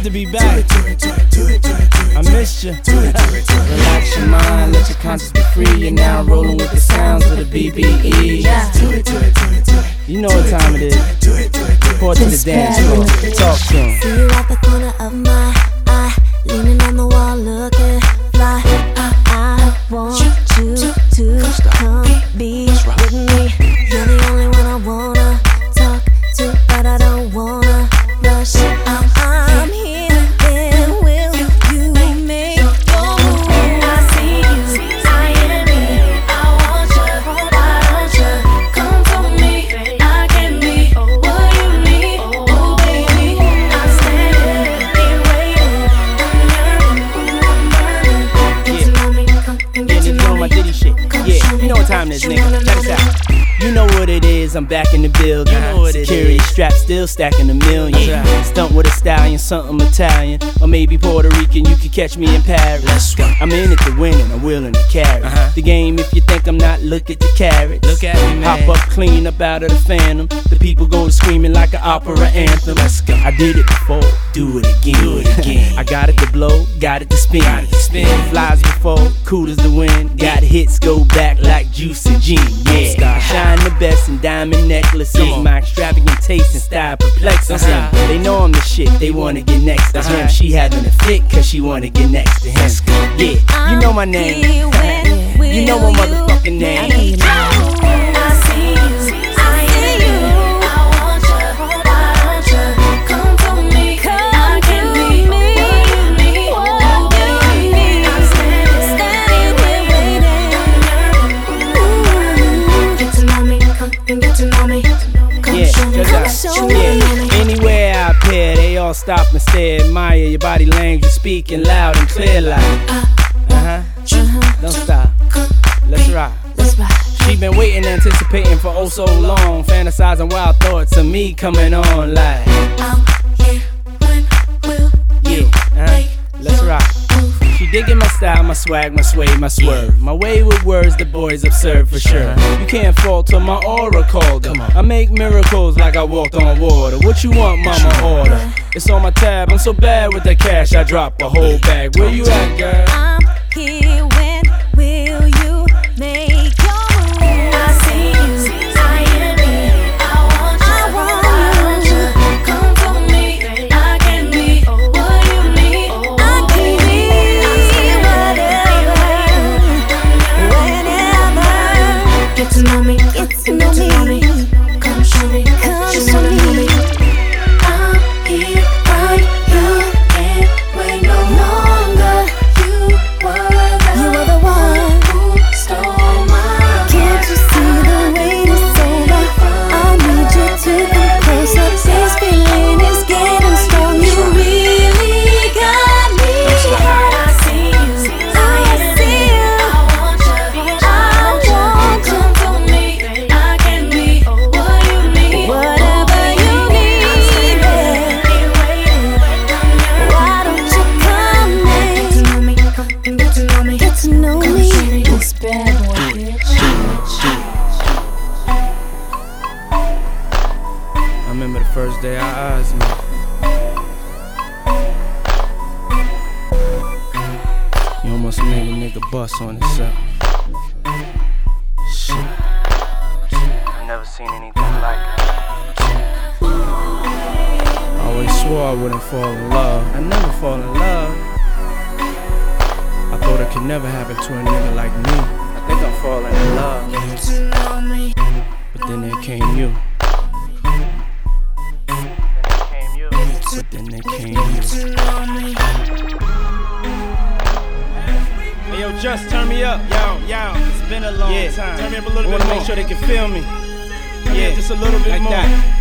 good to be back. I missed you. Relax your mind, let your conscience be free. You're now rolling with the sounds of the BBE. You know what time it is. Report to the dance floor. Talk to him. See you at the corner of my eye, leaning on the wall, looking fly. I want you to come be with me. You're the only one I wanna talk to, but I don't wanna rush. I'm here, then will you make your move? I see you, I am me. I want you, why don't you come to me? I can be what you need, oh baby. I'm standing here waiting, I'm burning. Get to know me, come and get to know my me. Diddy shit. Yeah, you know what time it is, nigga. Check this out. You know what it is, I'm back in the building. Security strap still stacking a million. Stunt with a stallion, something Italian. Or maybe Puerto Rican, you could catch me in Paris. I'm in it to win and I'm willing to carry the game. If you think I'm not, look at the carrots. Look at me, man. Hop up, clean up out of the phantom. The people go to screaming like an opera anthem. Let's go. I did it before, do it again. I got it to blow, got it to spin. Flies before, cool as the wind. Got hits, go back like Juicy G. Yeah, shine the best in diamond necklaces. My extravagant taste and style perplexes them. They know I'm the shit, they wanna get next to him. She having a fit cause she wanna get next to him. Yeah, you know my name. You know my motherfucking name. Anywhere I appear, they all stop and stare, admire your body language, speaking loud and clear like don't stop, let's rock. She been waiting, anticipating for oh so long, fantasizing wild thoughts of me coming on like let's rock. She digging my style, my swag, my sway, my swerve. My way with words, the boys observe for sure. You can't falter my aura called her. I make miracles like I walked on water. What you want, mama, order? It's on my tab, I'm so bad with the cash, I drop a whole bag. Where you at, girl? I'm here, when will you make your move? I see you, I am me. I want you, come to me. I can be what you need. I can be whatever, whenever. Get to know me, get to know me. Come show me, come show me. I'm here, right here, can't wait no longer. You were the one who stole my. Can't you see the wait is over? I need you to come closer. This feeling is getting strong. You really got me. I see you, I see you. I want you, come to me. I can be what you need, whatever you need. Why don't you come and get to know me? Get to know me. Get to know me. This bad boy, bitch. I remember the first day our eyes met. You almost made a nigga bust on himself. Shit, I never seen anything like it. I always swore I wouldn't fall in love. I never fall in love. I thought it could never happen to a nigga like me. I think I'm falling in love. Get to know me. But then there came you. But then there came you. Hey yo, just turn me up. Yo, it's been a long time. Turn me up a little bit more. Make sure they can feel me. Yeah, just a little bit like more. That.